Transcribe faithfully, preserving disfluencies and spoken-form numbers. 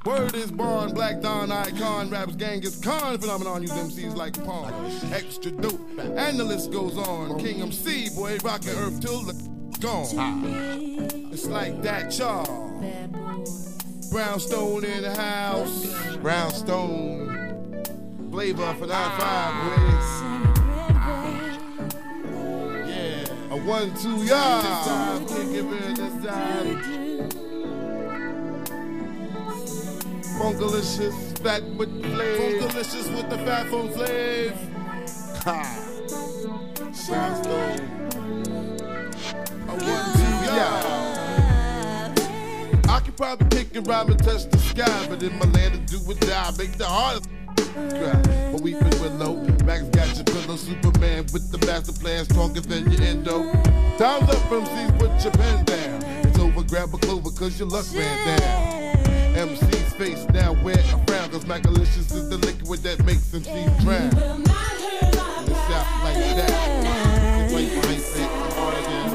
Word is born, Black Dawn icon, raps Genghis Khan phenomenon, use M Cs like Pawn, extra dope, and the list goes on. King M C, boy, rockin' earth till the gone. It's like that, y'all. Brownstone in the house. Brownstone. Flavor for nine five, please. Yeah. A one, two, yard. Can't give it this side. Funkalicious, fat with the flav. Funkalicious with the fat phone flav. Ha. Brownstone. A one, two, yard. I could probably kick and rhyme and touch the sky, but in my land to do or die, make the hardest cry. But we been willow, Max got your pillow, Superman with the master plan, stronger than your endo. Time's up, M Cs, put your pen down. It's over, grab a clover, cause your luck ran down. M C's face now wear a frown, cause Macalicious is the liquid that makes M Cs drown. It's out like that. It's like my face, harder than